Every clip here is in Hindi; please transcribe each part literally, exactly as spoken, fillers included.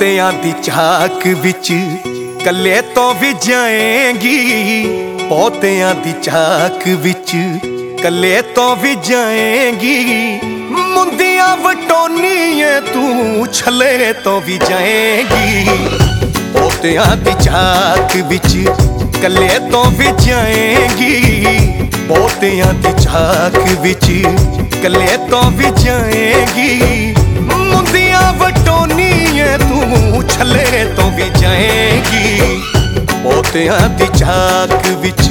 बहुतियां दी झाक विच कल्ले तो भी जाएंगी। बहुतियां दी झाक विच कल्ले तो भी जाएंगी। मुंदियां वटोनी है तू छले तो भी जाएंगी। बहुतियां दी झाक विच कल्ले तो भी जाएंगी। बहुतियां दी झाक विच कल्ले तो भी जाएंगी। मुंदियां वटोनी है तू छले तो भी जाएंगी। बहुतियां दी झाक विच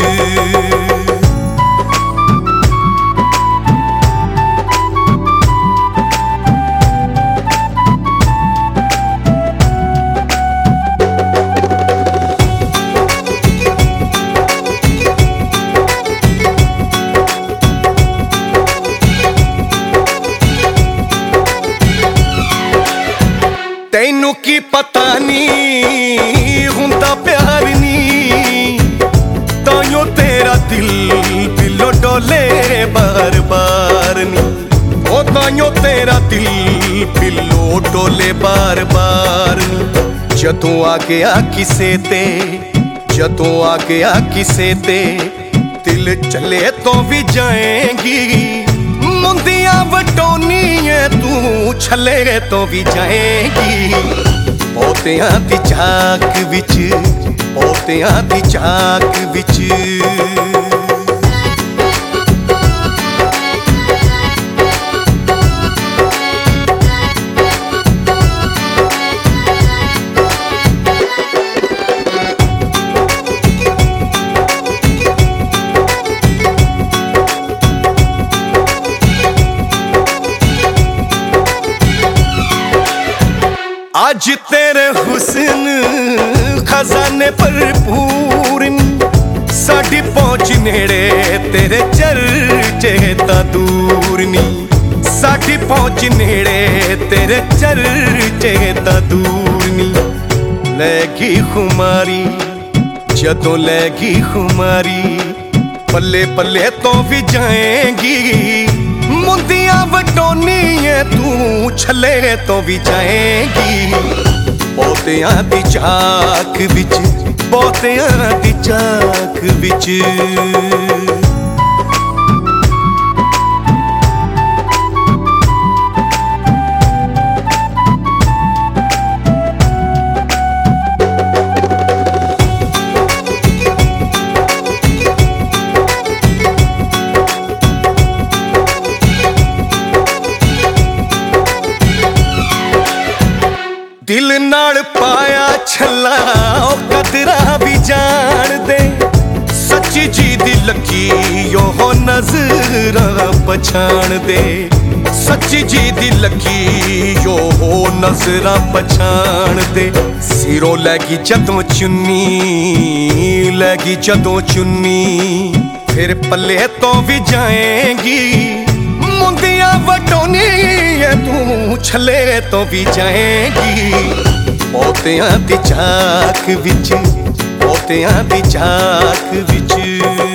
तैनू की पता नी हुंदा प्यार नी। ताइयों तेरा दिल दिलो डोले बार बार नी। ओ ताइयों तेरा दिल दिलो डोले बार बार नी। जदों आ गया किसे ते जदों आ गया किसे ते दिल चले तो भी जाएंगी। मुंदियां वटोनी है तू छले तो भी जाएंगी। बहुतियां दी झाक विच बहुतियां दी झाक विच आज तेरे हुस्न खजाने भरपूर साडी पहुंच नेड़े तेरे चर्चे ता दूर नी। साडी पहुंच नेड़े तेरे चर्चे ता दूर नी। लैगी खुमारी जदों लैगी खुमारी पल्ले पल्ले तो भी जाएंगी। मुंदियां वटोनी है तू छले तो भी जाएंगी। बहुतियां दी झाक विच बहुतियां दी झाक विच दिल नाल पाया छला ओ कदरा भी जान दे। सच्ची जी दी लकी यो नजरा पछाण दे। सच्ची जी दी लकी यो नजरा पछाण दे। सिरों लैगी जदों चुन्नी लैगी जदों चुन्नी फिर पल्ले तो भी जाएंगी। मुंदियां वटोनी है तू छले तो भी जाएंगी। बहुतियां दी झाक विच बहुतियां दी झाक विच